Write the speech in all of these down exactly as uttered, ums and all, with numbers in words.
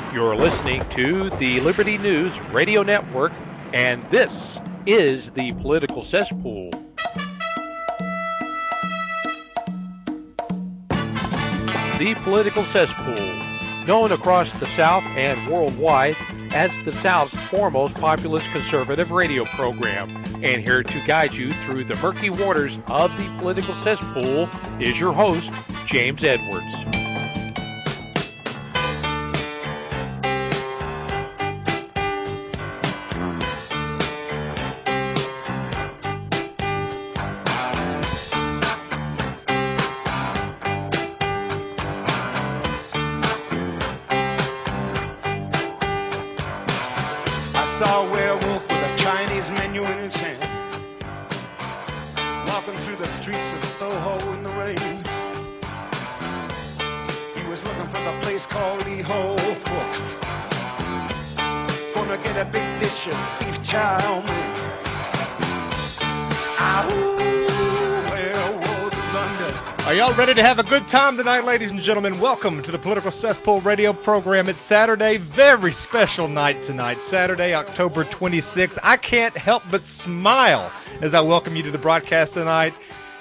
You're listening to the Liberty News Radio Network, and this is the Political Cesspool. The Political Cesspool, known across the South and worldwide as the South's foremost populist conservative radio program. And here to guide you through the murky waters of the political cesspool is your host, James Edwards. Are y'all ready to have a good time tonight, ladies and gentlemen? Welcome to the Political Cesspool radio program. It's Saturday, very special night tonight, Saturday, October twenty-sixth. I can't help but smile as I welcome you to the broadcast tonight.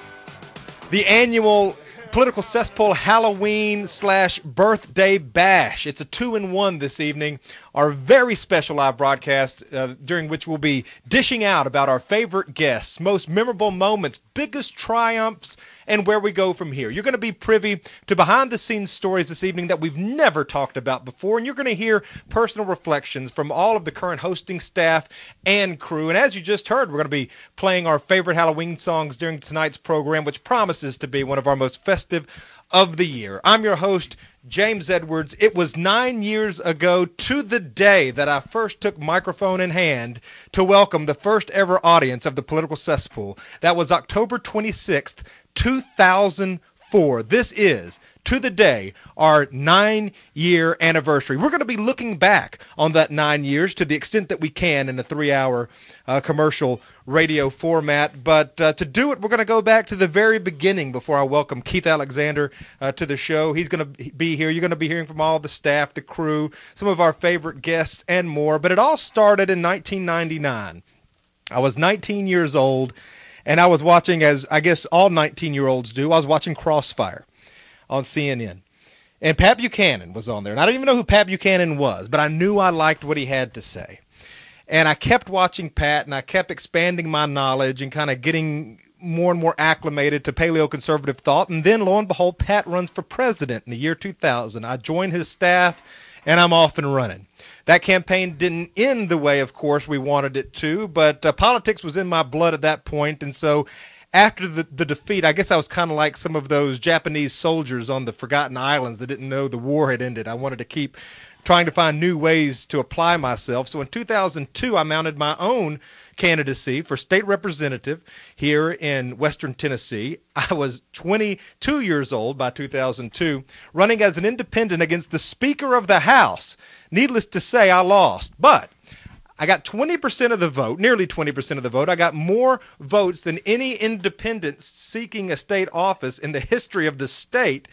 The annual Political Cesspool Halloween slash birthday bash. It's a two-in-one this evening. Our very special live broadcast uh, during which we'll be dishing out about our favorite guests, most memorable moments, biggest triumphs, and where we go from here. You're going to be privy to behind-the-scenes stories this evening that we've never talked about before, and you're going to hear personal reflections from all of the current hosting staff and crew. And as you just heard, we're going to be playing our favorite Halloween songs during tonight's program, which promises to be one of our most festive of the year. I'm your host, James Edwards. It was nine years ago to the day that I first took microphone in hand to welcome the first ever audience of the Political Cesspool. That was October twenty-sixth, two thousand four. This is, to the day, our nine-year anniversary. We're going to be looking back on that nine years to the extent that we can in a three-hour uh, commercial radio format. But uh, to do it, we're going to go back to the very beginning before I welcome Keith Alexander uh, to the show. He's going to be here. You're going to be hearing from all the staff, the crew, some of our favorite guests, and more. But it all started in nineteen ninety-nine. I was nineteen years old, and I was watching, as I guess all nineteen-year-olds do, I was watching Crossfire on C N N. And Pat Buchanan was on there. And I don't even know who Pat Buchanan was, but I knew I liked what he had to say. And I kept watching Pat, and I kept expanding my knowledge and kind of getting more and more acclimated to paleoconservative thought. And then, lo and behold, Pat runs for president in the year two thousand. I joined his staff, and I'm off and running. That campaign didn't end the way, of course, we wanted it to, but uh, politics was in my blood at that point. And so after the, the defeat, I guess I was kind of like some of those Japanese soldiers on the Forgotten Islands that didn't know the war had ended. I wanted to keep trying to find new ways to apply myself. So in two thousand two, I mounted my own candidacy for state representative here in Western Tennessee. I was twenty-two years old by two thousand two, running as an independent against the Speaker of the House. Needless to say, I lost, but I got twenty percent of the vote, nearly twenty percent of the vote. I got more votes than any independent seeking a state office in the history of the state.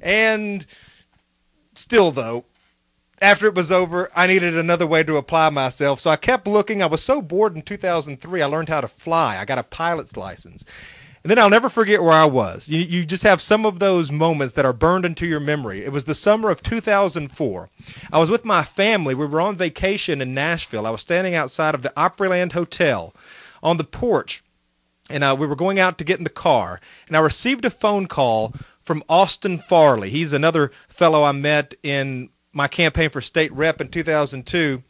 And still, though, after it was over, I needed another way to apply myself. So I kept looking. I was so bored in two thousand three, I learned how to fly. I got a pilot's license. And then I'll never forget where I was. You, you just have some of those moments that are burned into your memory. It was the summer of two thousand four. I was with my family. We were on vacation in Nashville. I was standing outside of the Opryland Hotel on the porch, and uh, we were going out to get in the car. And I received a phone call from Austin Farley. He's another fellow I met in my campaign for state rep in two thousand two.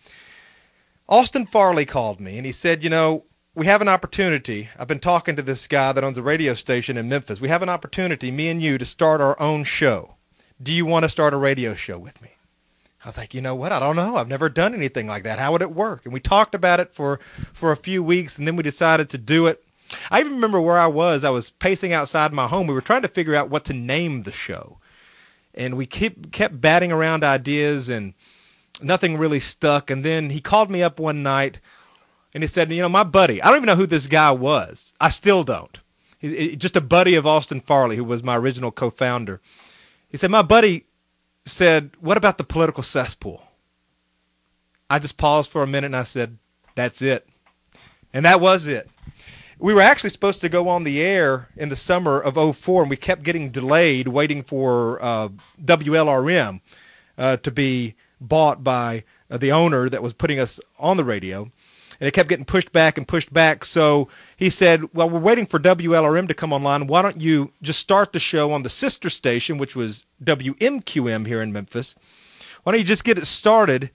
Austin Farley called me, and he said, you know, we have an opportunity. I've been talking to this guy that owns a radio station in Memphis. We have an opportunity, me and you, to start our own show. Do you want to start a radio show with me? I was like, you know what? I don't know. I've never done anything like that. How would it work? And we talked about it for, for a few weeks, and then we decided to do it. I even remember where I was. I was pacing outside my home. We were trying to figure out what to name the show. And we keep, kept batting around ideas, and nothing really stuck. And then he called me up one night, and he said, you know, my buddy, I don't even know who this guy was. I still don't. He, he, just a buddy of Austin Farley, who was my original co-founder. He said, my buddy said, what about the political cesspool? I just paused for a minute and I said, that's it. And that was it. We were actually supposed to go on the air in the summer of oh four, and we kept getting delayed waiting for uh, W L R M uh, to be bought by uh, the owner that was putting us on the radio. And it kept getting pushed back and pushed back. So he said, well, we're waiting for W L R M to come online. Why don't you just start the show on the sister station, which was W M Q M here in Memphis. Why don't you just get it started,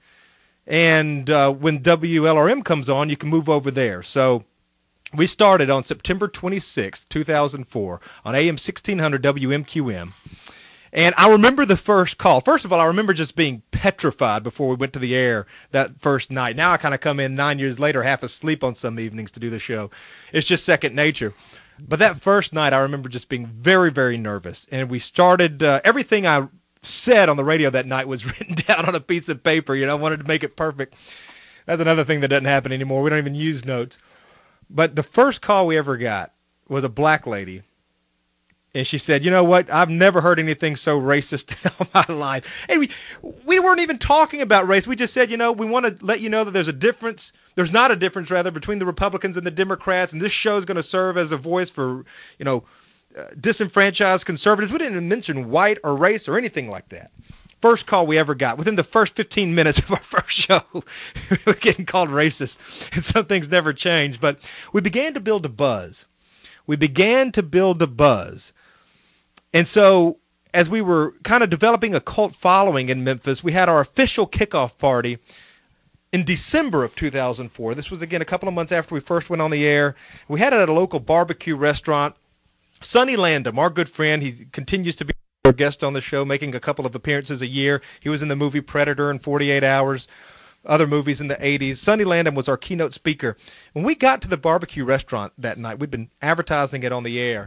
and uh, when W L R M comes on, you can move over there. So we started on September twenty-sixth, two thousand four, on A M sixteen hundred W M Q M. And I remember the first call. First of all, I remember just being petrified before we went to the air that first night. Now I kind of come in nine years later, half asleep on some evenings to do the show. It's just second nature. But that first night, I remember just being very, very nervous. And we started, uh, everything I said on the radio that night was written down on a piece of paper. You know, I wanted to make it perfect. That's another thing that doesn't happen anymore. We don't even use notes. But the first call we ever got was a black lady. And she said, you know what, I've never heard anything so racist in all my life. And we we weren't even talking about race. We just said, you know, we want to let you know that there's a difference. There's not a difference, rather, between the Republicans and the Democrats. And this show is going to serve as a voice for, you know, uh, disenfranchised conservatives. We didn't even mention white or race or anything like that. First call we ever got. Within the first fifteen minutes of our first show, we were getting called racist. And some things never changed. But we began to build a buzz. We began to build a buzz. And so as we were kind of developing a cult following in Memphis, we had our official kickoff party in December of two thousand four. This was, again, a couple of months after we first went on the air. We had it at a local barbecue restaurant. Sonny Landham, our good friend, he continues to be our guest on the show, making a couple of appearances a year. He was in the movie Predator and forty-eight hours, other movies in the eighties. Sonny Landham was our keynote speaker. When we got to the barbecue restaurant that night, we'd been advertising it on the air,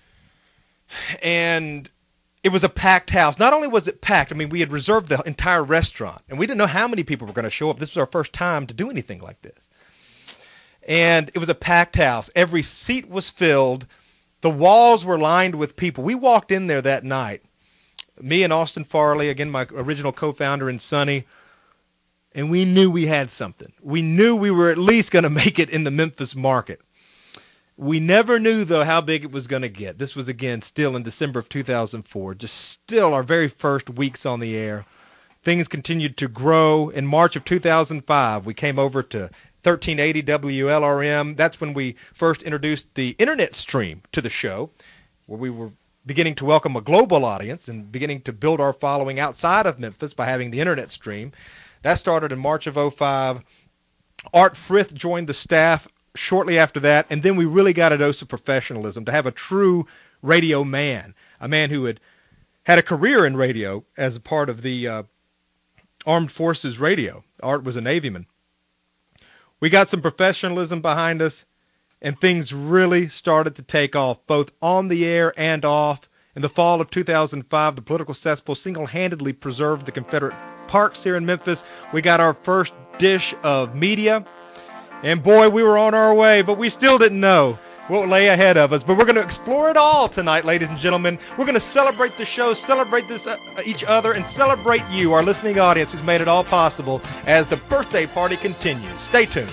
and it was a packed house. Not only was it packed, I mean, we had reserved the entire restaurant, and we didn't know how many people were going to show up. This was our first time to do anything like this. And it was a packed house. Every seat was filled. The walls were lined with people. We walked in there that night, me and Austin Farley, again, my original co-founder, and Sonny, and we knew we had something. We knew we were at least going to make it in the Memphis market. We never knew, though, how big it was going to get. This was, again, still in December of two thousand four, just still our very first weeks on the air. Things continued to grow. In March of two thousand five, we came over to thirteen eighty W L R M. That's when we first introduced the internet stream to the show, where we were beginning to welcome a global audience and beginning to build our following outside of Memphis by having the internet stream. That started in March of oh five. Art Frith joined the staff shortly after that, and then we really got a dose of professionalism to have a true radio man, a man who had had a career in radio as a part of the uh, Armed Forces Radio. Art was a Navyman. We got some professionalism behind us, and things really started to take off, both on the air and off. In the fall of two thousand five, the Political Cesspool single-handedly preserved the Confederate parks here in Memphis. We got our first dish of media. And boy, we were on our way, but we still didn't know what lay ahead of us. But we're going to explore it all tonight, ladies and gentlemen. We're going to celebrate the show, celebrate this uh, each other, and celebrate you, our listening audience, who's made it all possible as the birthday party continues. Stay tuned.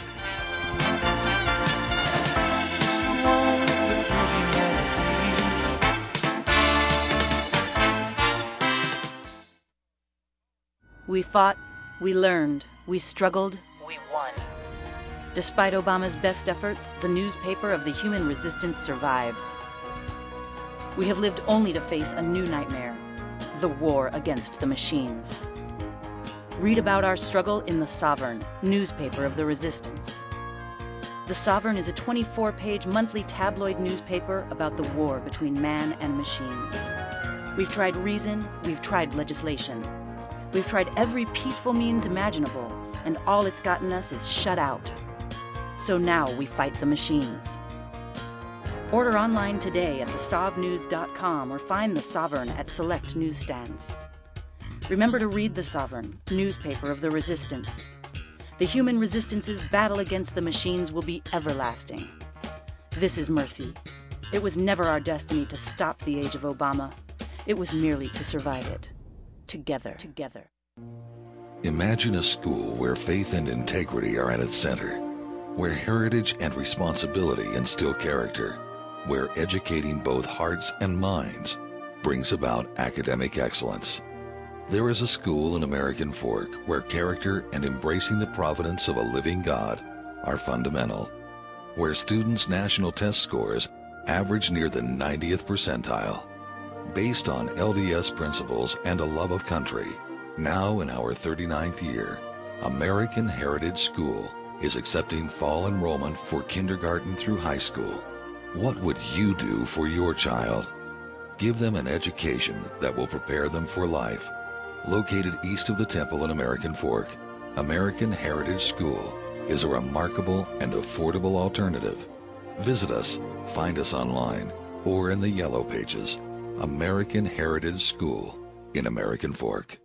We fought, we learned, we struggled, we won. Despite Obama's best efforts, the newspaper of the human resistance survives. We have lived only to face a new nightmare, the war against the machines. Read about our struggle in The Sovereign, newspaper of the resistance. The Sovereign is a twenty-four page monthly tabloid newspaper about the war between man and machines. We've tried reason, we've tried legislation. We've tried every peaceful means imaginable, and all it's gotten us is shut out. So now we fight the machines. Order online today at the sov news dot com or find The Sovereign at select newsstands. Remember to read The Sovereign, newspaper of the resistance. The human resistance's battle against the machines will be everlasting. This is mercy. It was never our destiny to stop the age of Obama. It was merely to survive it. Together. Together. Imagine a school where faith and integrity are at its center, where heritage and responsibility instill character, where educating both hearts and minds brings about academic excellence. There is a school in American Fork where character and embracing the providence of a living God are fundamental, where students' national test scores average near the ninetieth percentile. Based on L D S principles and a love of country, now in our thirty-ninth year, American Heritage School is accepting fall enrollment for kindergarten through high school. What would you do for your child? Give them an education that will prepare them for life. Located east of the temple in American Fork, American Heritage School is a remarkable and affordable alternative. Visit us, find us online, or in the Yellow Pages. American Heritage School in American Fork.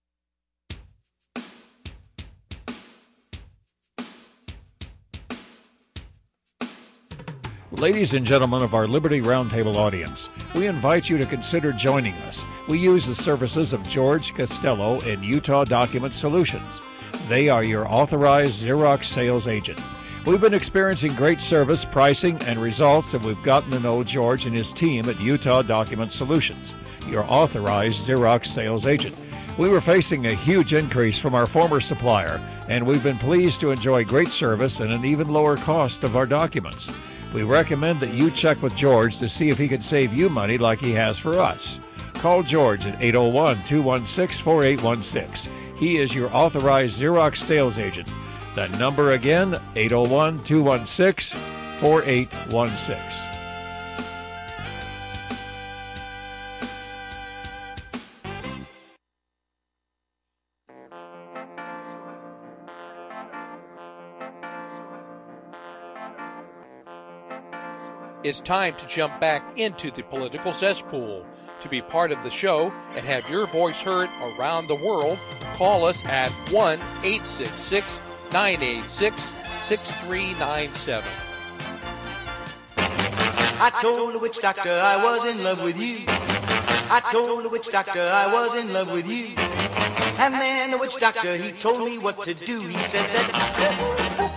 Ladies and gentlemen of our Liberty Roundtable audience, we invite you to consider joining us. We use the services of George Costello and Utah Document Solutions. They are your authorized Xerox sales agent. We've been experiencing great service, pricing, and results, and we've gotten to know George and his team at Utah Document Solutions, your authorized Xerox sales agent. We were facing a huge increase from our former supplier, and we've been pleased to enjoy great service and an even lower cost of our documents. We recommend that you check with George to see if he can save you money like he has for us. Call George at eight oh one, two one six, four eight one six. He is your authorized Xerox sales agent. That number again, eight oh one, two one six, four eight one six. It's time to jump back into the political cesspool. To be part of the show and have your voice heard around the world, call us at one eight six six, nine eight six, six three nine seven. I told the witch doctor I was in love with you. I told the witch doctor I was in love with you. And then the witch doctor, he told me what to do. He said that...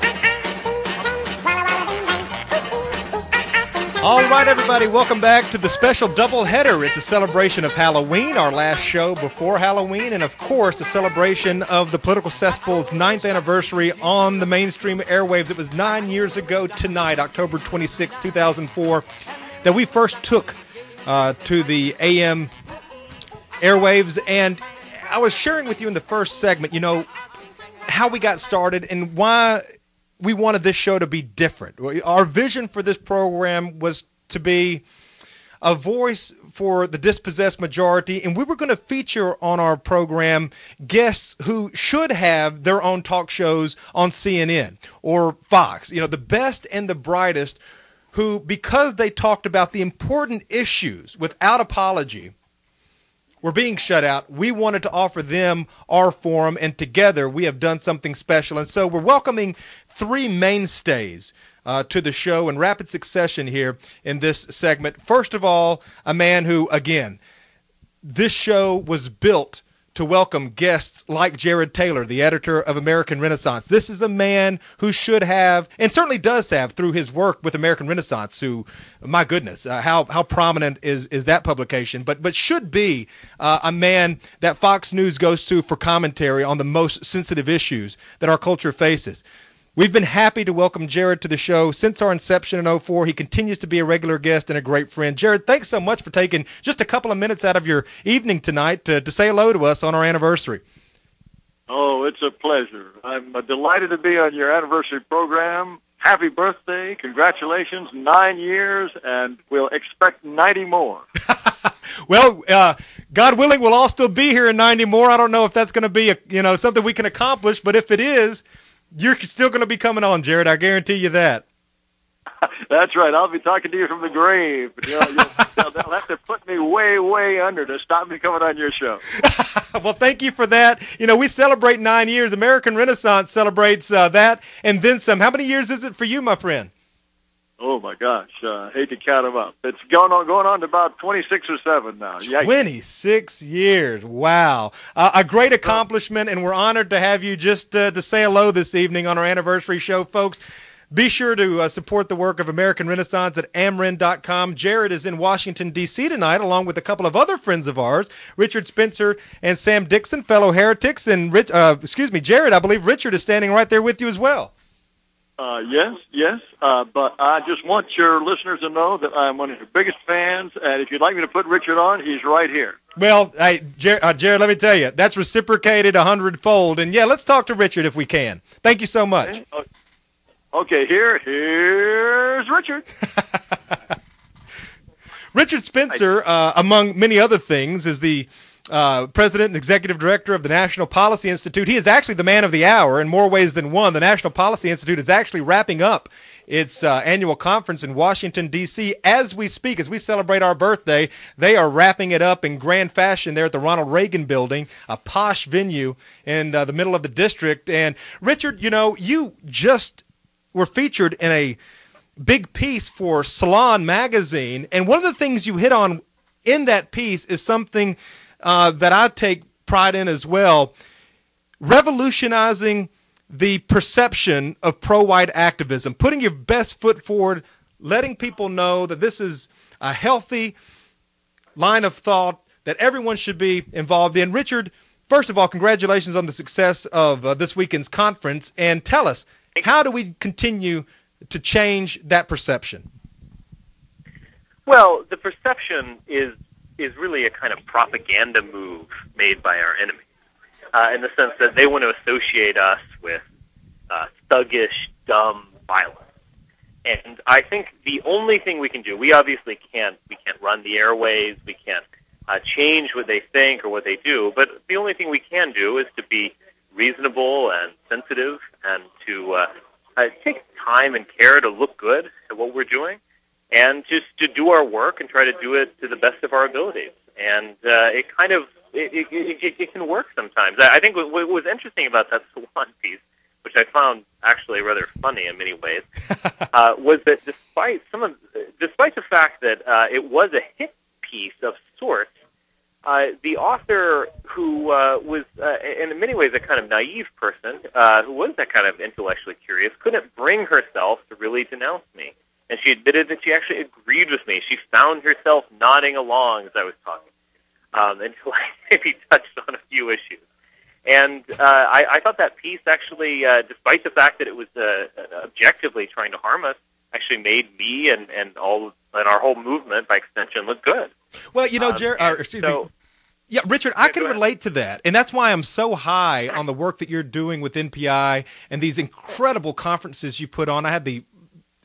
All right, everybody, welcome back to the special doubleheader. It's a celebration of Halloween, our last show before Halloween, and of course, a celebration of the Political Cesspool's ninth anniversary on the mainstream airwaves. It was nine years ago tonight, October twenty-sixth, two thousand four, that we first took uh, to the A M airwaves, and I was sharing with you in the first segment, you know, how we got started and why we wanted this show to be different. Our vision for this program was to be a voice for the dispossessed majority, and we were going to feature on our program guests who should have their own talk shows on C N N or Fox. You know, the best and the brightest who, because they talked about the important issues without apology, were being shut out. We wanted to offer them our forum, and together we have done something special. And so we're welcoming three mainstays uh, to the show in rapid succession here in this segment. First of all, a man who, again, this show was built to welcome guests like Jared Taylor, the editor of American Renaissance. This is a man who should have, and certainly does have through his work with American Renaissance, who, my goodness, uh, how how prominent is is that publication, but but should be uh, a man that Fox News goes to for commentary on the most sensitive issues that our culture faces. We've been happy to welcome Jared to the show since our inception in oh four. He continues to be a regular guest and a great friend. Jared, thanks so much for taking just a couple of minutes out of your evening tonight to, to say hello to us on our anniversary. Oh, it's a pleasure. I'm uh, delighted to be on your anniversary program. Happy birthday. Congratulations. Nine years, and we'll expect ninety more. Well, uh, God willing, we'll all still be here in ninety more. I don't know if that's going to be a, you know, something we can accomplish, but if it is, you're still going to be coming on, Jared. I guarantee you that. That's right. I'll be talking to you from the grave. You know, they'll, they'll have to put me way, way under to stop me coming on your show. Well, thank you for that. You know, we celebrate nine years. American Renaissance celebrates uh, that and then some. How many years is it for you, my friend? Oh my gosh, uh, hate to count them up. It's going on, going on to about twenty-six or seven now. Yikes. twenty-six years, wow! Uh, a great accomplishment, and we're honored to have you just uh, to say hello this evening on our anniversary show, folks. Be sure to uh, support the work of American Renaissance at amren dot com. Jared is in Washington, D C tonight, along with a couple of other friends of ours, Richard Spencer and Sam Dixon, fellow heretics. And, Rich, uh, excuse me, Jared, I believe Richard is standing right there with you as well. Uh, yes, yes, uh, but I just want your listeners to know that I'm one of your biggest fans, and if you'd like me to put Richard on, he's right here. Well, hey, Jared, uh, Jared, let me tell you, that's reciprocated a hundredfold, and yeah, let's talk to Richard if we can. Thank you so much. Okay, okay here, here's Richard. Richard Spencer, uh, among many other things, is the Uh, President and Executive Director of the National Policy Institute. He is actually the man of the hour in more ways than one. The National Policy Institute is actually wrapping up its uh, annual conference in Washington, D C as we speak, as we celebrate our birthday. They are wrapping it up in grand fashion there at the Ronald Reagan Building, a posh venue in uh, the middle of the district. And, Richard, you know, you just were featured in a big piece for Salon Magazine, and one of the things you hit on in that piece is something Uh, that I take pride in as well, revolutionizing the perception of pro-white activism, putting your best foot forward, letting people know that this is a healthy line of thought that everyone should be involved in. Richard, first of all, congratulations on the success of uh, this weekend's conference, and tell us, how do we continue to change that perception? Well, the perception is is really a kind of propaganda move made by our enemies, uh, in the sense that they want to associate us with uh, thuggish, dumb violence. And I think the only thing we can do, we obviously can't, we can't run the airways, we can't uh, change what they think or what they do, but the only thing we can do is to be reasonable and sensitive and to uh, uh, take time and care to look good at what we're doing, and just to do our work and try to do it to the best of our abilities. And uh, it kind of, it, it, it, it can work sometimes. I think what, what was interesting about that Salon piece, which I found actually rather funny in many ways, uh, was that despite some of, despite the fact that uh, it was a hit piece of sorts, uh, the author, who uh, was uh, in many ways a kind of naive person, uh, who was that kind of intellectually curious, couldn't bring herself to really denounce me. And she admitted that she actually agreed with me. She found herself nodding along as I was talking, um, until I maybe touched on a few issues. And uh, I, I thought that piece actually, uh, despite the fact that it was uh, objectively trying to harm us, actually made me and, and all and our whole movement, by extension, look good. Well, you know, um, Jared, uh, excuse so, me. Yeah, Richard, I can relate to that, and that's why I'm so high on the work that you're doing with N P I and these incredible conferences you put on. I had the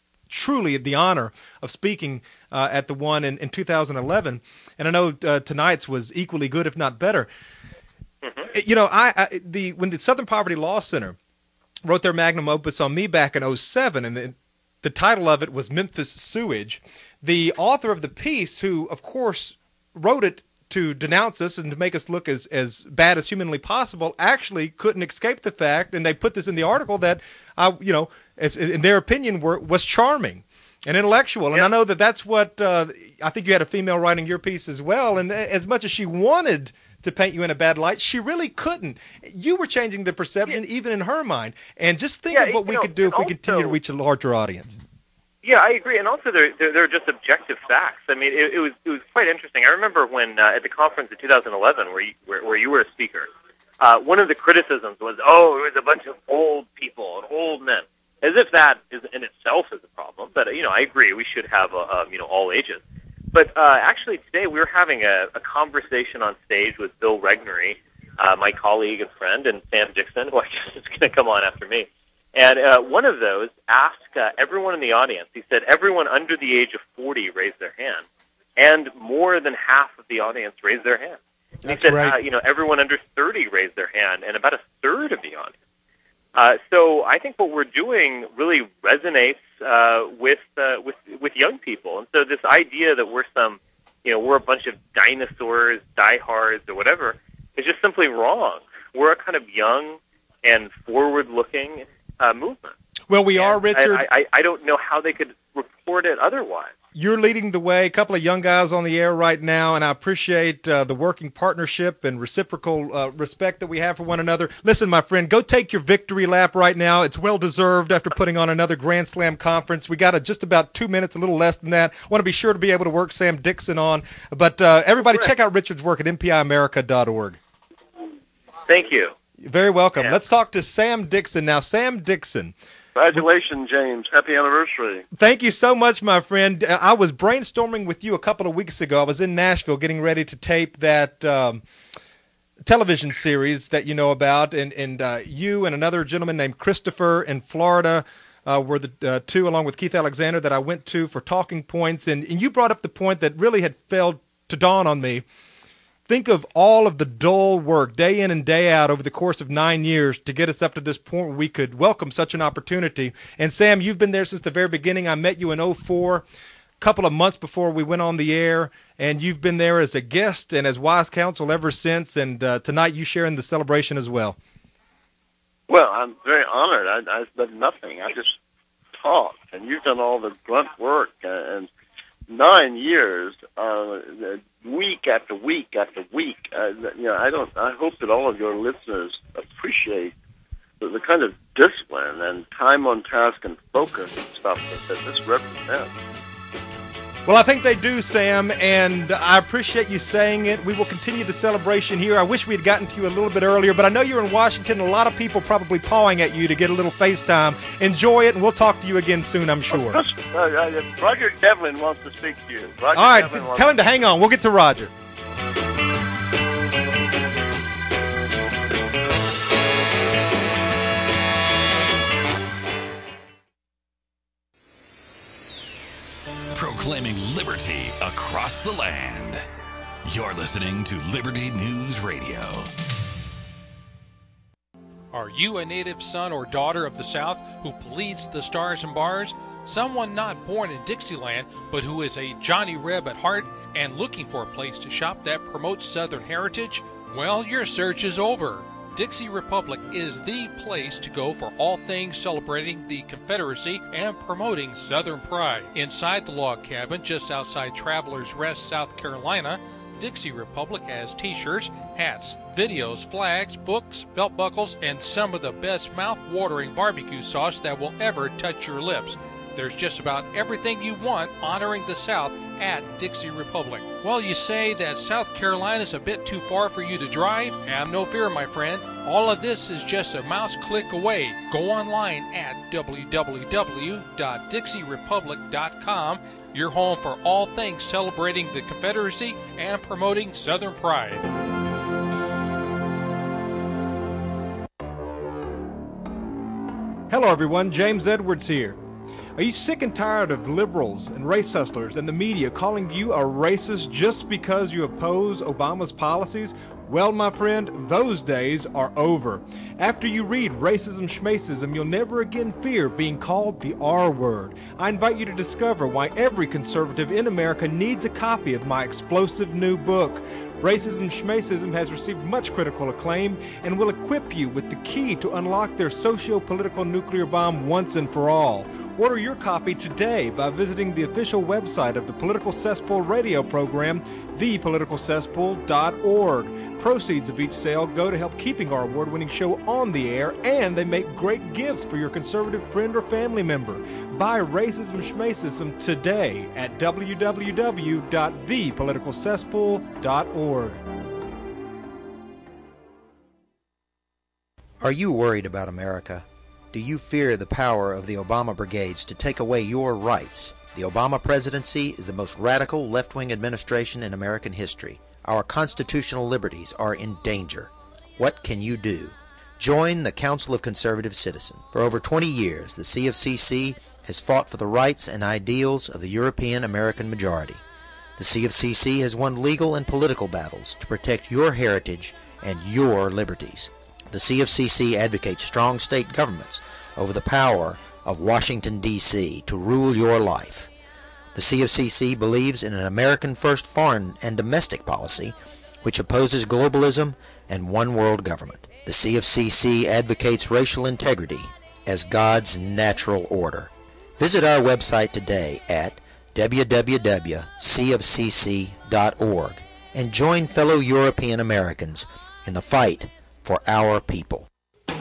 truly the honor of speaking uh, at the one in, in two thousand eleven, and I know uh, tonight's was equally good, if not better. Mm-hmm. You know, I, I the when the Southern Poverty Law Center wrote their magnum opus on me back in oh seven, and the, the title of it was Memphis Sewage, the author of the piece, who, of course, wrote it to denounce us and to make us look as, as bad as humanly possible, actually couldn't escape the fact, and they put this in the article, that, I, you know, as, in their opinion, were, was charming and intellectual. And yeah. I know that that's what, uh, I think you had a female writing your piece as well, and as much as she wanted to paint you in a bad light, she really couldn't. You were changing the perception yeah. even in her mind. And just think yeah, of what we know, could do if also, we continue to reach a larger audience. Yeah, I agree, and also they're, they're, they're just objective facts. I mean, it, it was it was quite interesting. I remember when uh, at the conference in two thousand eleven, where you, where, where you were a speaker, uh, one of the criticisms was, "Oh, it was a bunch of old people and old men," as if that is in itself is a problem. But you know, I agree, we should have a, um, you know all ages. But uh, actually, today we were having a, a conversation on stage with Bill Regnery, uh, my colleague and friend, and Sam Dixon, who I guess is going to come on after me. And uh, one of those asked uh, everyone in the audience, he said, everyone under the age of forty raised their hand, and more than half of the audience raised their hand. And That's he said, right. uh, you know, everyone under thirty raised their hand, and about a third of the audience. Uh, so I think what we're doing really resonates uh, with uh, with with young people. And so this idea that we're some, you know, we're a bunch of dinosaurs, diehards, or whatever, is just simply wrong. We're a kind of young and forward-looking Uh, movement. Well, we And are, Richard. I, I, I don't know how they could report it otherwise. You're leading the way, a couple of young guys on the air right now, and I appreciate uh, the working partnership and reciprocal uh, respect that we have for one another. Listen, my friend, go take your victory lap right now. It's well-deserved after putting on another Grand Slam conference. We got a, just about two minutes, a little less than that. Want to be sure to be able to work Sam Dixon on. But uh, everybody check out Richard's work at M P I America dot org. Thank you. You're very welcome. Yeah. Let's talk to Sam Dixon. Now, Sam Dixon. Congratulations, James. Happy anniversary. Thank you so much, my friend. I was brainstorming with you a couple of weeks ago. I was in Nashville getting ready to tape that um, television series that you know about, and, and uh, you and another gentleman named Christopher in Florida uh, were the uh, two, along with Keith Alexander, that I went to for talking points. And, and you brought up the point that really had failed to dawn on me. Think of all of the dull work, day in and day out, over the course of nine years to get us up to this point where we could welcome such an opportunity. And, Sam, you've been there since the very beginning. I met you in oh four, a couple of months before we went on the air, and you've been there as a guest and as wise counsel ever since, and uh, tonight you share in the celebration as well. Well, I'm very honored. I, I've done nothing. I just talked, and you've done all the grunt work. And nine years, uh, week after week after week. Uh, you know, I don't. I hope that all of your listeners appreciate the, the kind of discipline and time on task and focus and stuff that, that this represents. Well, I think they do, Sam, and I appreciate you saying it. We will continue the celebration here. I wish we had gotten to you a little bit earlier, but I know you're in Washington. A lot of people probably pawing at you to get a little FaceTime. Enjoy it, and we'll talk to you again soon, I'm sure. Uh, uh, Roger Devlin wants to speak to you. Roger All right, Devlin t- wants tell him to hang on. We'll get to Roger. Proclaiming liberty across the land. You're listening to Liberty News Radio. Are you a native son or daughter of the South who bleeds the stars and bars? Someone not born in Dixieland, but who is a Johnny Reb at heart and looking for a place to shop that promotes Southern heritage? Well, your search is over. Dixie Republic is the place to go for all things celebrating the Confederacy and promoting Southern pride. Inside the log cabin, just outside Travelers Rest, South Carolina, Dixie Republic has t-shirts, hats, videos, flags, books, belt buckles, and some of the best mouth-watering barbecue sauce that will ever touch your lips. There's just about everything you want honoring the South at Dixie Republic. Well, you say that South Carolina's a bit too far for you to drive? Have no fear, my friend. All of this is just a mouse click away. Go online at w w w dot dixie republic dot com, your home for all things celebrating the Confederacy and promoting Southern pride. Hello, everyone. James Edwards here. Are you sick and tired of liberals and race hustlers and the media calling you a racist just because you oppose Obama's policies? Well, my friend, those days are over. After you read Racism Schmacism, you'll never again fear being called the R word. I invite you to discover why every conservative in America needs a copy of my explosive new book. Racism Schmacism has received much critical acclaim and will equip you with the key to unlock their socio-political nuclear bomb once and for all. Order your copy today by visiting the official website of the Political Cesspool radio program, the political cesspool dot org. Proceeds of each sale go to help keeping our award-winning show on the air, and they make great gifts for your conservative friend or family member. Buy Racism Schmacism today at w w w dot the political cesspool dot org. Are you worried about America? Do you fear the power of the Obama brigades to take away your rights? The Obama presidency is the most radical left-wing administration in American history. Our constitutional liberties are in danger. What can you do? Join the Council of Conservative Citizens. For over twenty years, the C of C C has fought for the rights and ideals of the European American majority. The C of C C has won legal and political battles to protect your heritage and your liberties. The C of C C advocates strong state governments over the power of Washington, D C to rule your life. The C of C C believes in an American-first foreign and domestic policy which opposes globalism and one-world government. The C of C C advocates racial integrity as God's natural order. Visit our website today at w w w dot c of c c dot org and join fellow European Americans in the fight for our people.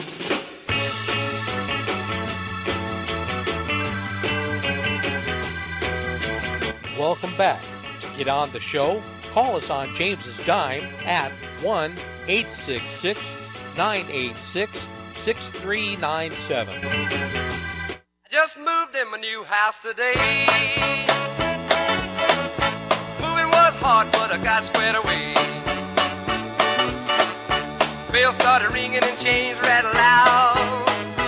Welcome back. To get on the show, call us on James's dime at one eight six six, nine eight six, six three nine seven. I just moved in my new house today. Moving was hard, but I got squared away. Bells started ringing and chains rattled loud.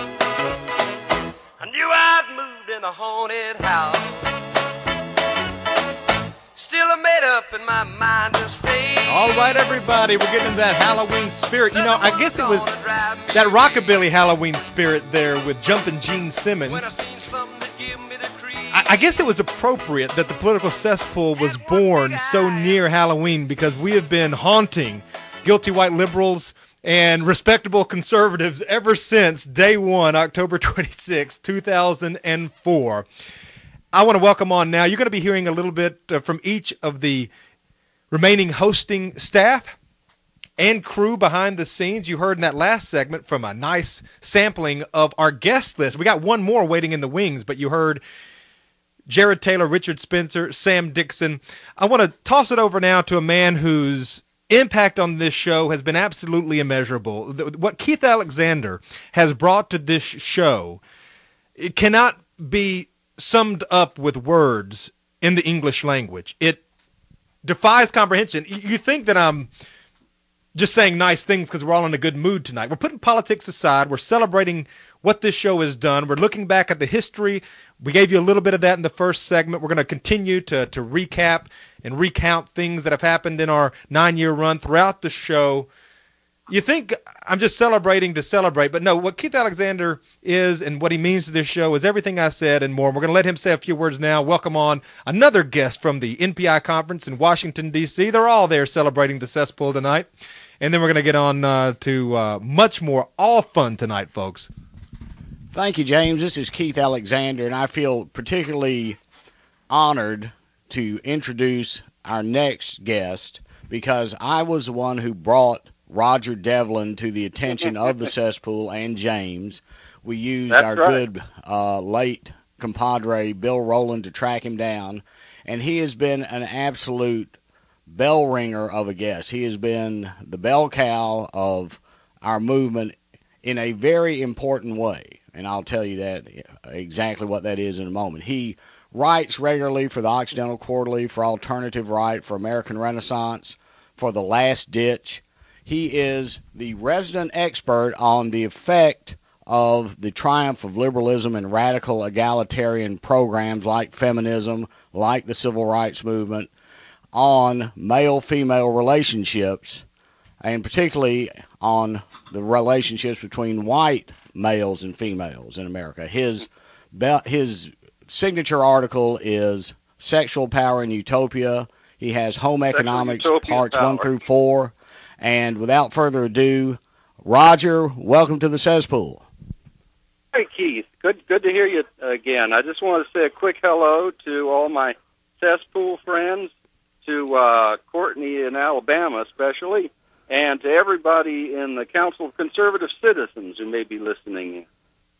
I knew I'd moved in a haunted house. Still I made up in my mind to stay. All right, everybody, we're getting into that Halloween spirit. You know, I guess it was that rockabilly Halloween spirit there with Jumpin' Gene Simmons. I, I guess it was appropriate that the Political Cesspool was born so near Halloween because we have been haunting guilty white liberals and respectable conservatives ever since day one, October twenty-sixth, two thousand four. I want to welcome on now. You're going to be hearing a little bit uh, from each of the remaining hosting staff and crew behind the scenes. You heard in that last segment from a nice sampling of our guest list. We got one more waiting in the wings, but you heard Jared Taylor, Richard Spencer, Sam Dixon. I want to toss it over now to a man whose impact on this show has been absolutely immeasurable. What Keith Alexander has brought to this show, it cannot be summed up with words in the English language. It defies comprehension. You think that I'm just saying nice things because we're all in a good mood tonight. We're putting politics aside. We're celebrating what this show has done. We're looking back at the history. We gave you a little bit of that in the first segment. We're going to continue to, to recap and recount things that have happened in our nine-year run throughout the show. You think I'm just celebrating to celebrate, but no, what Keith Alexander is and what he means to this show is everything I said and more. We're going to let him say a few words now. Welcome on another guest from the N P I conference in Washington, D C They're all there celebrating the cesspool tonight. And then we're going to get on uh, to uh, much more, all fun tonight, folks. Thank you, James. This is Keith Alexander, and I feel particularly honored to introduce our next guest because I was the one who brought Roger Devlin to the attention of the cesspool and James. We used That's our right. good uh, late compadre Bill Rowland to track him down, and he has been an absolute bell ringer of a guest. He has been the bell cow of our movement in a very important way, and I'll tell you that exactly what that is in a moment. He writes regularly for the Occidental Quarterly, for Alternative Right, for American Renaissance, for The Last Ditch. He is the resident expert on the effect of the triumph of liberalism and radical egalitarian programs like feminism, like the civil rights movement, on male-female relationships, and particularly on the relationships between white males and females in America. His, his signature article is Sexual Power in Utopia. He has Home Economics, Parts Power. one through four. And without further ado, Roger, welcome to the cesspool. Hey, Keith. Good good to hear you again. I just want to say a quick hello to all my cesspool friends, to uh, Courtney in Alabama especially, and to everybody in the Council of Conservative Citizens who may be listening in.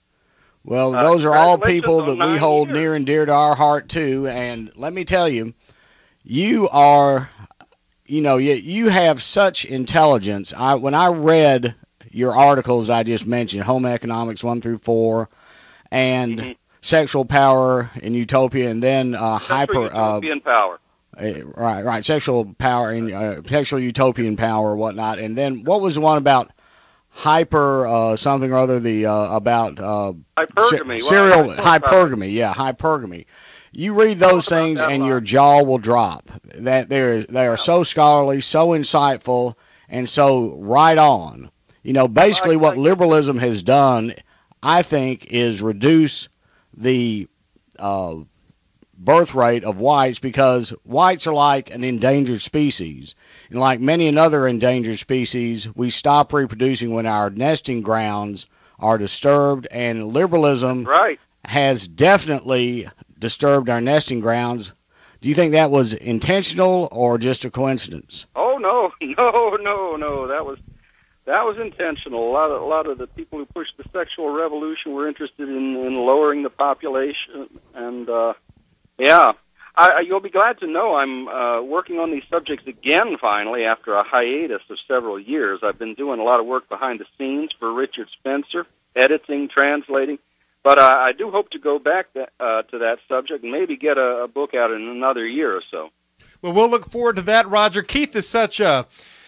Well, Uh, those are all congratulations people on that we nine hold years. near and dear to our heart, too. And let me tell you, you are... You know, you, you have such intelligence. I when I read your articles I just mentioned, Home Economics one through four, and Mm-hmm. Sexual Power in Utopia, and then uh, Hyper... Utopian Power. Uh, right, right, Sexual Power, in uh, Sexual Utopian Power or whatnot. And then what was the one about hyper uh, something or other, the uh, about... Uh, Hypergamy. se- serial Well, I- I- hypergamy, yeah, hypergamy. You read those things and your jaw will drop. That they're they are so scholarly, so insightful, and so right on. You know, basically what liberalism has done, I think, is reduce the uh, birth rate of whites because whites are like an endangered species. And like many another endangered species, we stop reproducing when our nesting grounds are disturbed, and liberalism right. has definitely disturbed our nesting grounds. Do you think that was intentional or just a coincidence? Oh no, no, no, no. That was that was intentional. A lot of a lot of the people who pushed the sexual revolution were interested in, in lowering the population, and uh, yeah, I, I, you'll be glad to know I'm uh, working on these subjects again. Finally, after a hiatus of several years, I've been doing a lot of work behind the scenes for Richard Spencer, editing, translating. But uh, I do hope to go back that, uh, to that subject and maybe get a, a book out in another year or so. Well, we'll look forward to that, Roger. Keith is such a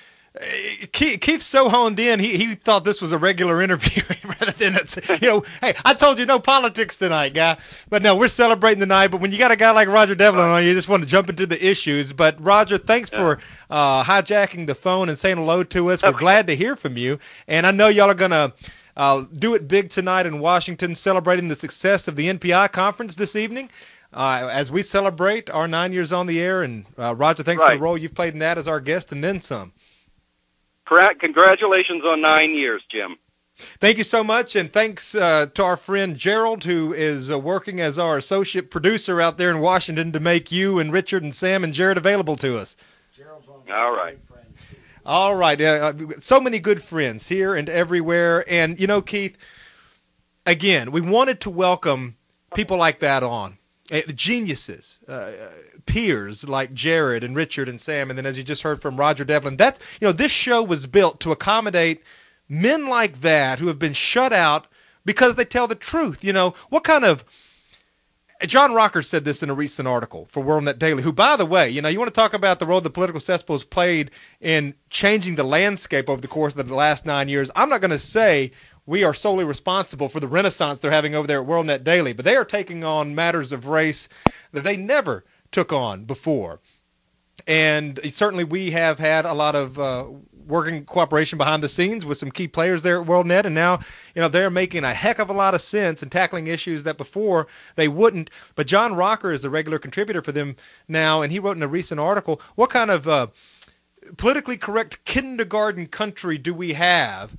Keith, Keith's so honed in. He he thought this was a regular interview rather than it's, you know. Hey, I told you no politics tonight, guy. But no, we're celebrating tonight. But when you got a guy like Roger Devlin on, you just want to jump into the issues. But Roger, thanks yeah. for uh, hijacking the phone and saying hello to us. We're glad to hear from you, and I know y'all are gonna. Uh, do it big tonight in Washington, celebrating the success of the N P I conference this evening uh, as we celebrate our nine years on the air. And uh, Roger, thanks right. for the role you've played in that as our guest and then some. Congratulations on nine years, Jim. Thank you so much, and thanks uh, to our friend Gerald, who is uh, working as our associate producer out there in Washington to make you and Richard and Sam and Jared available to us. All right. All right. Uh, so many good friends here and everywhere. And, you know, Keith, again, we wanted to welcome people like that on, uh, geniuses, uh, peers like Jared and Richard and Sam. And then as you just heard from Roger Devlin, that's, you know, this show was built to accommodate men like that who have been shut out because they tell the truth. You know, what kind of John Rocker said this in a recent article for WorldNet Daily, who, by the way, you know, you want to talk about the role the political cesspool has played in changing the landscape over the course of the last nine years. I'm not going to say we are solely responsible for the renaissance they're having over there at WorldNet Daily, but they are taking on matters of race that they never took on before. And certainly we have had a lot of uh, working cooperation behind the scenes with some key players there at WorldNet, and now, you know, they're making a heck of a lot of sense and tackling issues that before they wouldn't. But John Rocker is a regular contributor for them now, and he wrote in a recent article, what kind of uh, politically correct kindergarten country do we have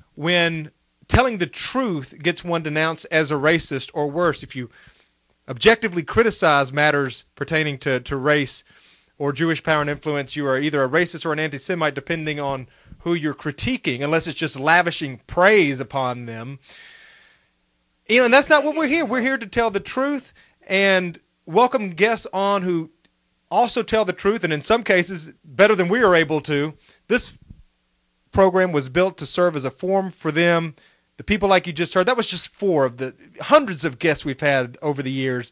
when telling the truth gets one denounced as a racist, or worse, if you objectively criticize matters pertaining to, to race or Jewish power and influence, you are either a racist or an anti-Semite, depending on who you're critiquing, unless it's just lavishing praise upon them. You know, and that's not what we're here. We're here to tell the truth and welcome guests on who also tell the truth, and in some cases, better than we are able to. This program was built to serve as a forum for them. The people like you just heard, that was just four of the hundreds of guests we've had over the years.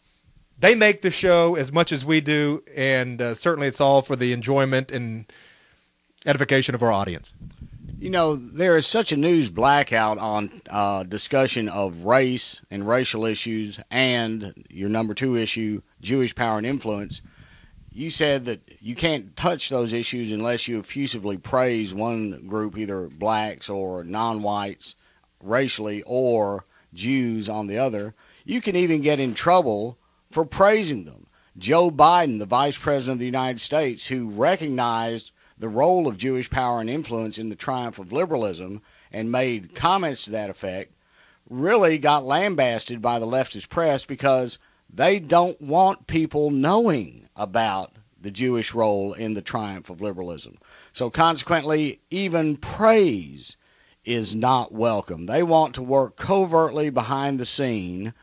They make the show as much as we do, and uh, certainly it's all for the enjoyment and edification of our audience. You know, there is such a news blackout on uh, discussion of race and racial issues and your number two issue, Jewish power and influence. You said that you can't touch those issues unless you effusively praise one group, either blacks or non-whites racially or Jews on the other. You can even get in trouble for praising them. Joe Biden, the Vice President of the United States, who recognized the role of Jewish power and influence in the triumph of liberalism and made comments to that effect, really got lambasted by the leftist press because they don't want people knowing about the Jewish role in the triumph of liberalism. So consequently, even praise is not welcome. They want to work covertly behind the scene,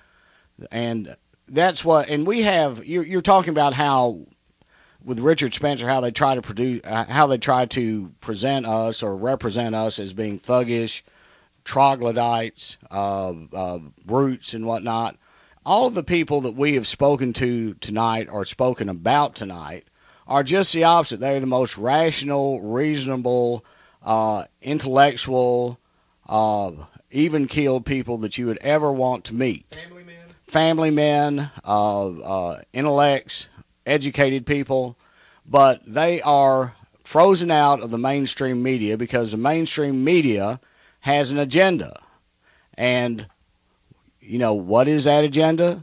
and that's what, and we have, you're, you're talking about how, with Richard Spencer, how they try to produce, uh, how they try to present us or represent us as being thuggish, troglodytes, uh, uh, brutes and whatnot. All of the people that we have spoken to tonight or spoken about tonight are just the opposite. They're the most rational, reasonable, uh, intellectual, uh, even-keeled people that you would ever want to meet. Family men. Family men, uh, uh, intellects, educated people, but they are frozen out of the mainstream media because the mainstream media has an agenda. And, you know, what is that agenda?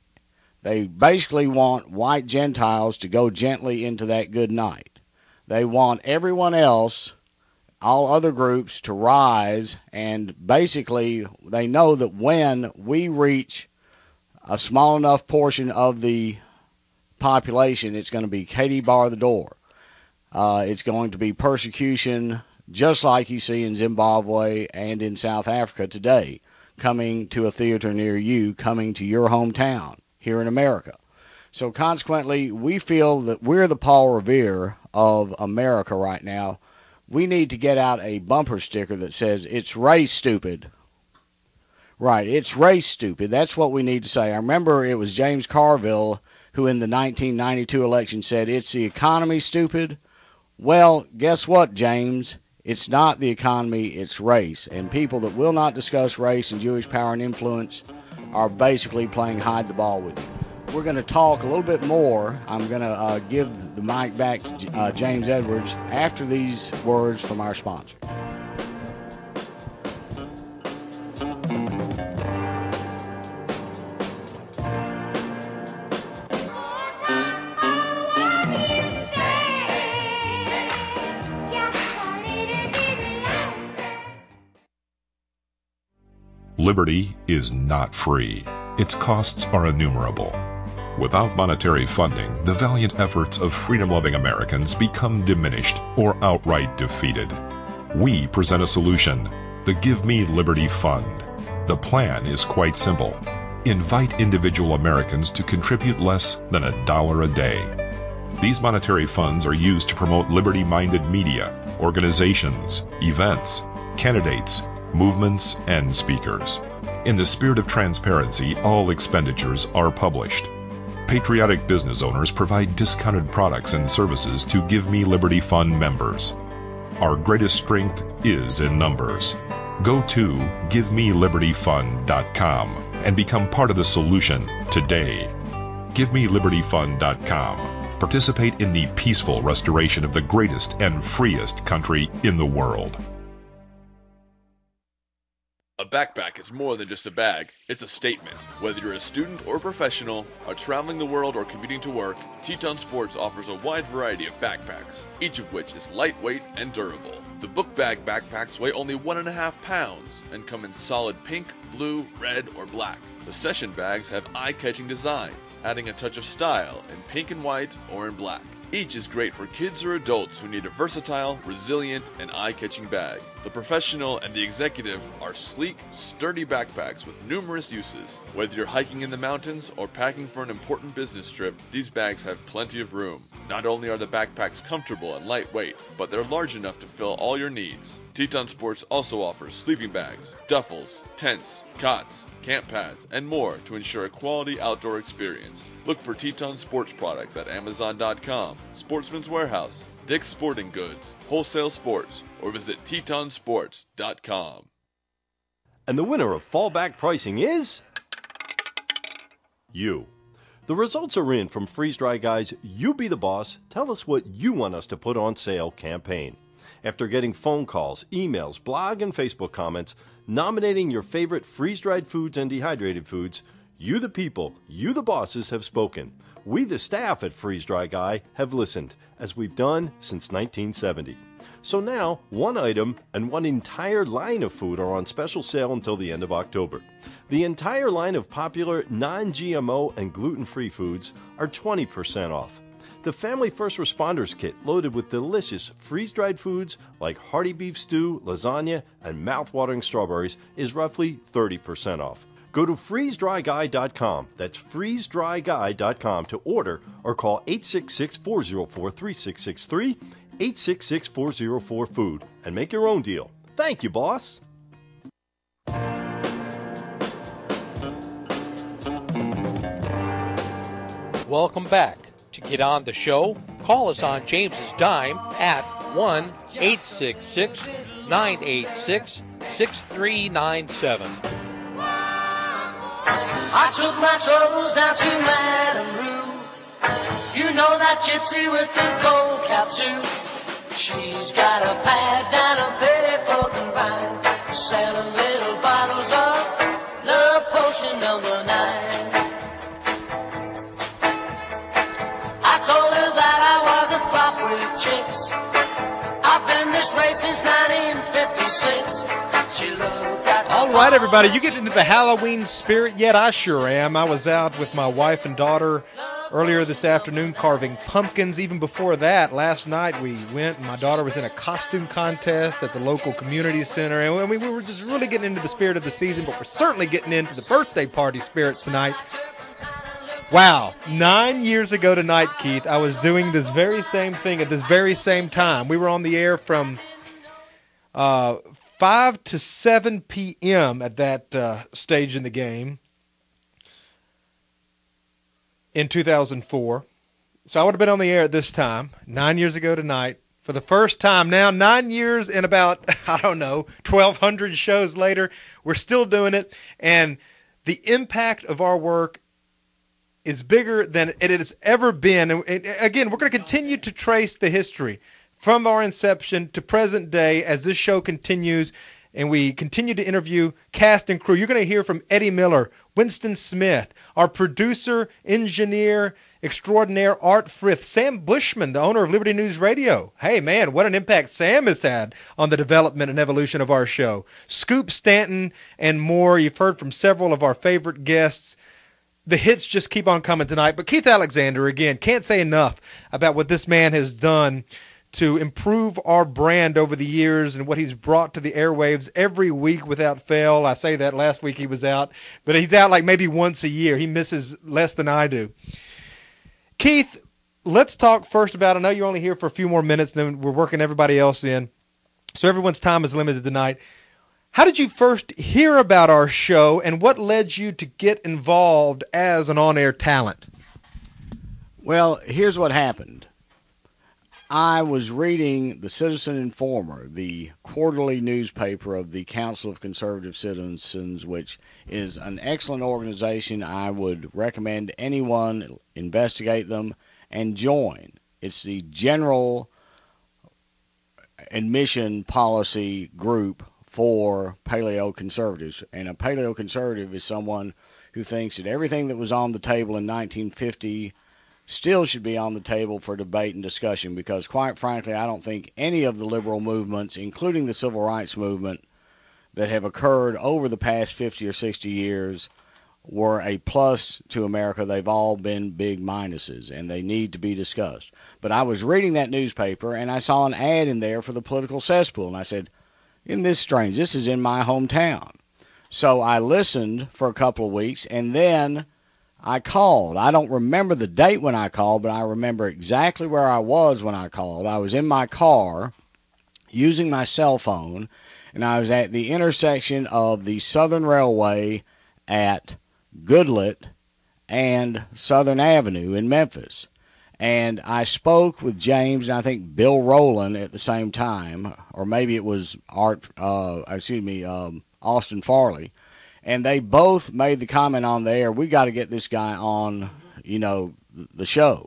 They basically want white Gentiles to go gently into that good night. They want everyone else all other groups to rise, and basically they know that when we reach a small enough portion of the population, it's going to be Katie bar the door. Uh, it's going to be persecution just like you see in Zimbabwe and in South Africa today, coming to a theater near you, coming to your hometown here in America. So consequently, we feel that we're the Paul Revere of America right now. We need to get out a bumper sticker that says, "It's race stupid." Right, it's race stupid. That's what we need to say. I remember it was James Carville who in the nineteen ninety-two election said, "It's the economy stupid." Well, guess what, James? It's not the economy, it's race. And people that will not discuss race and Jewish power and influence are basically playing hide the ball with you. We're going to talk a little bit more. I'm going to uh, give the mic back to uh, James Edwards after these words from our sponsor. Liberty is not free. Its costs are innumerable. Without monetary funding, the valiant efforts of freedom-loving Americans become diminished or outright defeated. We present a solution, the Give Me Liberty Fund. The plan is quite simple. Invite individual Americans to contribute less than a dollar a day. These monetary funds are used to promote liberty-minded media, organizations, events, candidates, movements, and speakers. In the spirit of transparency, all expenditures are published. Patriotic business owners provide discounted products and services to Give Me Liberty Fund members. Our greatest strength is in numbers. Go to give me liberty fund dot com and become part of the solution today. give me liberty fund dot com. Participate in the peaceful restoration of the greatest and freest country in the world. A backpack is more than just a bag, it's a statement. Whether you're a student or professional, are traveling the world or commuting to work, Teton Sports offers a wide variety of backpacks, each of which is lightweight and durable. The book bag backpacks weigh only one and a half pounds and come in solid pink, blue, red, or black. The session bags have eye-catching designs, adding a touch of style in pink and white or in black. Each is great for kids or adults who need a versatile, resilient, and eye-catching bag. The professional and the executive are sleek, sturdy backpacks with numerous uses. Whether you're hiking in the mountains or packing for an important business trip, these bags have plenty of room. Not only are the backpacks comfortable and lightweight, but they're large enough to fill all your needs. Teton Sports also offers sleeping bags, duffels, tents, cots, camp pads, and more to ensure a quality outdoor experience. Look for Teton Sports products at amazon dot com, Sportsman's Warehouse, Dick's Sporting Goods, Wholesale Sports, or visit teton sports dot com. And the winner of fallback pricing is you. The results are in from Freeze Dry Guy's You Be the Boss, Tell Us What You Want Us to Put on Sale campaign. After getting phone calls, emails, blog, and Facebook comments nominating your favorite freeze-dried foods and dehydrated foods, you the people, you the bosses have spoken. We the staff at Freeze Dry Guy have listened, as we've done since nineteen seventy. So now, one item and one entire line of food are on special sale until the end of October. The entire line of popular non-G M O and gluten-free foods are twenty percent off. The Family First Responders Kit, loaded with delicious freeze-dried foods like hearty beef stew, lasagna, and mouth-watering strawberries, is roughly thirty percent off. Go to freeze dry guy dot com, that's freeze dry guy dot com, to order or call eight six six, four zero four, three six six three, eight six six, four zero four, food, and make your own deal. Thank you, boss. Welcome back. To get on the show, call us on James's dime at one eight six six, nine eight six, six three nine seven. I took my troubles down to Madame Rue. You know that gypsy with the gold cap too. She's got a pad down a petty fourth and vine, selling little bottles of love potion number nine. I told her that I was a flop with chicks. I've been the this race since nineteen fifty-six. She looked at All right, everybody, you get into the Halloween spirit yet? I sure am. I was out with my wife and daughter earlier this afternoon carving pumpkins. Even before that, last night we went and my daughter was in a costume contest at the local community center. And I mean, we were just really getting into the spirit of the season, but we're certainly getting into the birthday party spirit tonight. Wow, nine years ago tonight, Keith, I was doing this very same thing at this very same time. We were on the air from uh, five to seven p.m. at that uh, stage in the game in two thousand four. So I would have been on the air at this time, nine years ago tonight, for the first time. Now, nine years and about, I don't know, twelve hundred shows later, we're still doing it. And the impact of our work is bigger than it has ever been. And again, we're going to continue to trace the history from our inception to present day as this show continues and we continue to interview cast and crew. You're going to hear from Eddie Miller, Winston Smith, our producer, engineer extraordinaire, Art Frith, Sam Bushman, the owner of Liberty News Radio. Hey, man, what an impact Sam has had on the development and evolution of our show. Scoop Stanton and more. You've heard from several of our favorite guests. The hits just keep on coming tonight. But Keith Alexander, again, can't say enough about what this man has done to improve our brand over the years and what he's brought to the airwaves every week without fail. I say that last week he was out, but he's out like maybe once a year. He misses less than I do. Keith, let's talk first about, I know you're only here for a few more minutes, then we're working everybody else in, so everyone's time is limited tonight. How did you first hear about our show, and what led you to get involved as an on-air talent? Well, here's what happened. I was reading the Citizen Informer, the quarterly newspaper of the Council of Conservative Citizens, which is an excellent organization. I would recommend anyone investigate them and join. It's the general admission policy group for paleo-conservatives. And a paleo-conservative is someone who thinks that everything that was on the table in nineteen fifty still should be on the table for debate and discussion, because quite frankly, I don't think any of the liberal movements, including the civil rights movement, that have occurred over the past fifty or sixty years were a plus to America. They've all been big minuses, and they need to be discussed. But I was reading that newspaper, and I saw an ad in there for the political cesspool, and I said, isn't this strange? This is in my hometown. So I listened for a couple of weeks, and then I called. I don't remember the date when I called, but I remember exactly where I was when I called. I was in my car using my cell phone, and I was at the intersection of the Southern Railway at Goodlet and Southern Avenue in Memphis. And I spoke with James and I think Bill Rowland at the same time, or maybe it was Art, uh, excuse me, um, Austin Farley. And they both made the comment on the air, we got to get this guy on, you know, the show.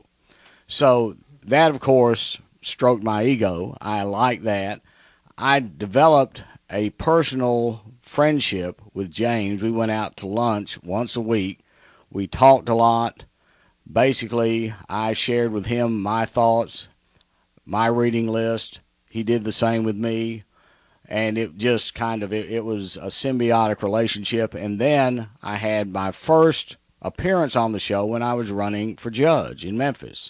So that, of course, stroked my ego. I like that. I developed a personal friendship with James. We went out to lunch once a week. We talked a lot. Basically, I shared with him my thoughts, my reading list. He did the same with me. And it just kind of, it, it was a symbiotic relationship. And then I had my first appearance on the show when I was running for judge in Memphis.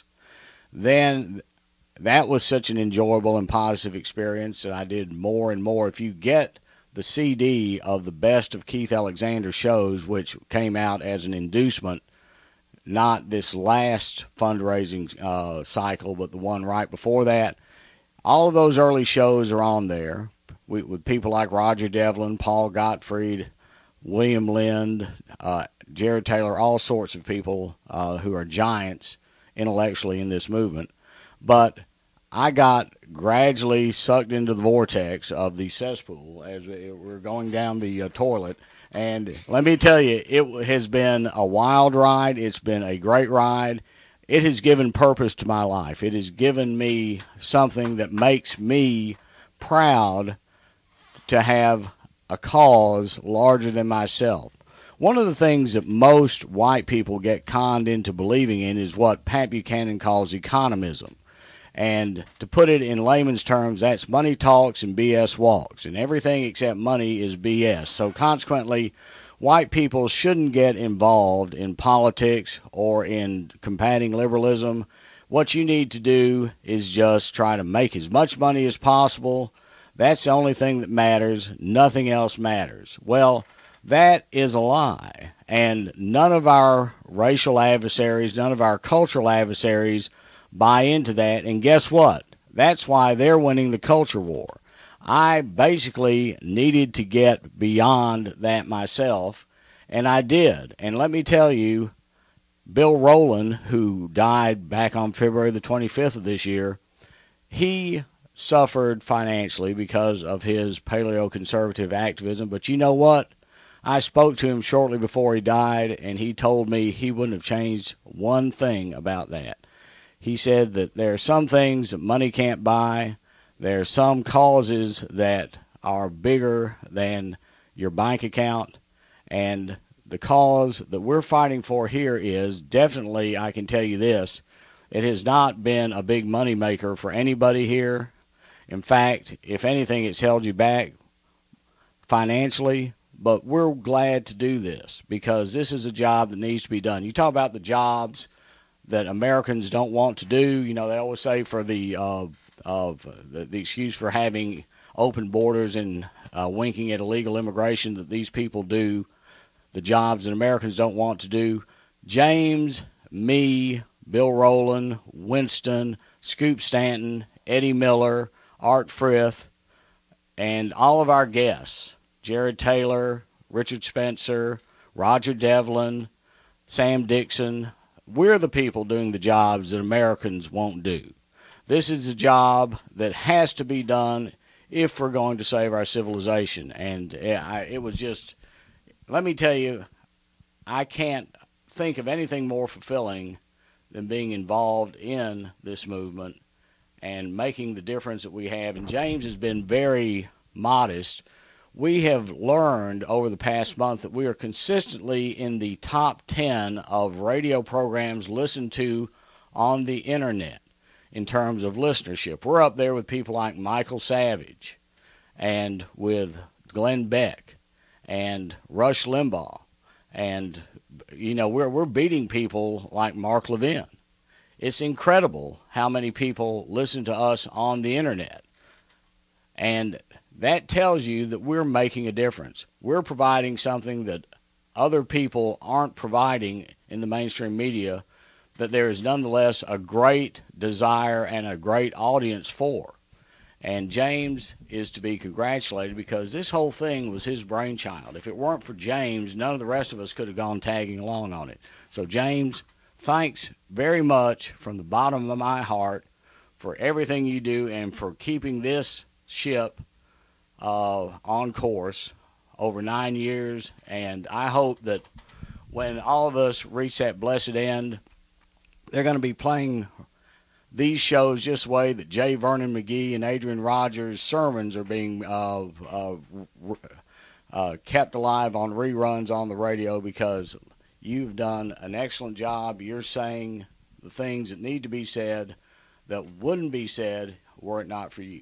Then that was such an enjoyable and positive experience that I did more and more. If you get the C D of the best of Keith Alexander shows, which came out as an inducement, not this last fundraising uh, cycle, but the one right before that, all of those early shows are on there. We, with people like Roger Devlin, Paul Gottfried, William Lind, uh, Jared Taylor, all sorts of people uh, who are giants intellectually in this movement. But I got gradually sucked into the vortex of the cesspool as we were going down the uh, toilet. And let me tell you, it has been a wild ride. It's been a great ride. It has given purpose to my life. It has given me something that makes me proud to have a cause larger than myself. One of the things that most white people get conned into believing in is what Pat Buchanan calls economism. And to put it in layman's terms, that's money talks and B S walks. And everything except money is B S. So consequently, white people shouldn't get involved in politics or in combating liberalism. What you need to do is just try to make as much money as possible. That's the only thing that matters. Nothing else matters. Well, that is a lie. And none of our racial adversaries, none of our cultural adversaries buy into that. And guess what? That's why they're winning the culture war. I basically needed to get beyond that myself, and I did. And let me tell you, Bill Rowland, who died back on February the twenty-fifth of this year, he suffered financially because of his paleoconservative activism. But you know what? I spoke to him shortly before he died, and he told me he wouldn't have changed one thing about that. He said that there are some things that money can't buy. There are some causes that are bigger than your bank account, and the cause that we're fighting for here is definitely, I can tell you this, it has not been a big money maker for anybody here. In fact, if anything, it's held you back financially, but we're glad to do this because this is a job that needs to be done. You talk about the jobs that Americans don't want to do. You know, they always say for the uh, of the, the excuse for having open borders and uh, winking at illegal immigration that these people do the jobs that Americans don't want to do. James, me, Bill Rowland, Winston, Scoop Stanton, Eddie Miller, Art Frith, and all of our guests, Jared Taylor, Richard Spencer, Roger Devlin, Sam Dixon, we're the people doing the jobs that Americans won't do. This is a job that has to be done if we're going to save our civilization. And it was just, let me tell you, I can't think of anything more fulfilling than being involved in this movement and making the difference that we have. And James has been very modest. We have learned over the past month that we are consistently in the top ten of radio programs listened to on the internet in terms of listenership. We're up there with people like Michael Savage and with Glenn Beck and Rush Limbaugh. And, you know, we're, we're beating people like Mark Levin. It's incredible how many people listen to us on the internet. And that tells you that we're making a difference. We're providing something that other people aren't providing in the mainstream media, that there is nonetheless a great desire and a great audience for. And James is to be congratulated because this whole thing was his brainchild. If it weren't for James, none of the rest of us could have gone tagging along on it. So, James, thanks very much from the bottom of my heart for everything you do and for keeping this ship uh, on course over nine years. And I hope that when all of us reach that blessed end, they're going to be playing these shows just the way that J. Vernon McGee and Adrian Rogers' sermons are being uh, uh, uh, kept alive on reruns on the radio, because you've done an excellent job. You're saying the things that need to be said that wouldn't be said were it not for you.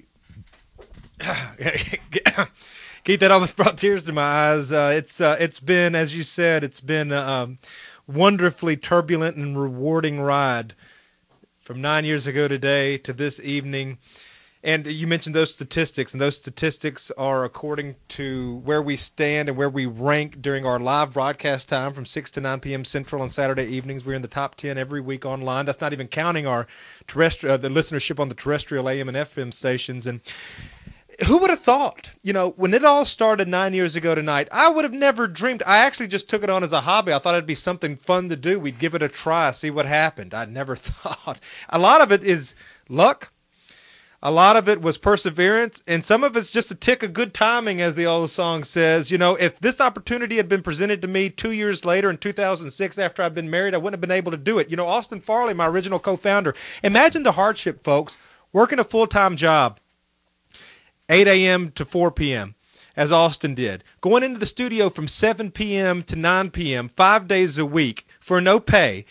Keith, that almost brought tears to my eyes. Uh, it's uh, it's been, as you said, it's been a um, wonderfully turbulent and rewarding ride from nine years ago today to this evening. And you mentioned those statistics, and those statistics are according to where we stand and where we rank during our live broadcast time from six to nine p.m. Central on Saturday evenings. We're in the top ten every week online. That's not even counting our terrestrial, uh, the listenership on the terrestrial A M and F M stations. And who would have thought, you know, when it all started nine years ago tonight, I would have never dreamed. I actually just took it on as a hobby. I thought it'd be something fun to do. We'd give it a try, see what happened. I never thought. A lot of it is luck. A lot of it was perseverance, and some of it's just a tick of good timing, as the old song says. You know, if this opportunity had been presented to me two years later in two thousand six after I'd been married, I wouldn't have been able to do it. You know, Austin Farley, my original co-founder, imagine the hardship, folks, working a full-time job, eight a.m. to four p.m., as Austin did, going into the studio from seven p.m. to nine p.m., five days a week for no pay,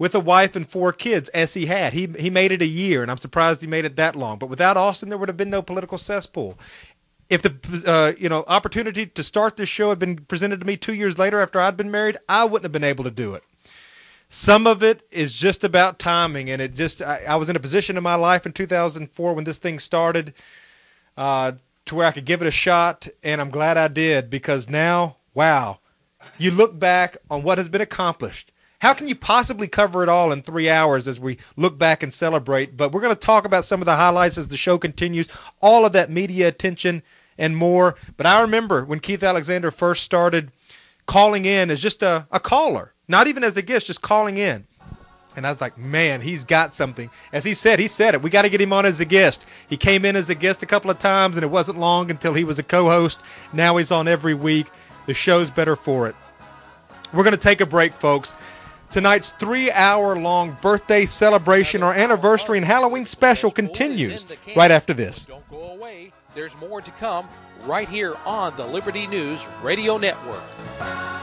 with a wife and four kids, as he had. He he made it a year, and I'm surprised he made it that long. But without Austin, there would have been no Political Cesspool. If the uh, you know opportunity to start this show had been presented to me two years later after I'd been married, I wouldn't have been able to do it. Some of it is just about timing, and it just I, I was in a position in my life in two thousand four when this thing started uh, to where I could give it a shot, and I'm glad I did, because now, wow, you look back on what has been accomplished. How can you possibly cover it all in three hours as we look back and celebrate? But we're going to talk about some of the highlights as the show continues, all of that media attention and more. But I remember when Keith Alexander first started calling in as just a, a caller, not even as a guest, just calling in. And I was like, man, he's got something. As he said, he said it. We got to get him on as a guest. He came in as a guest a couple of times, and it wasn't long until he was a co-host. Now he's on every week. The show's better for it. We're going to take a break, folks. Tonight's three-hour-long birthday celebration, our anniversary and Halloween special continues right after this. Don't go away. There's more to come right here on the Liberty News Radio Network.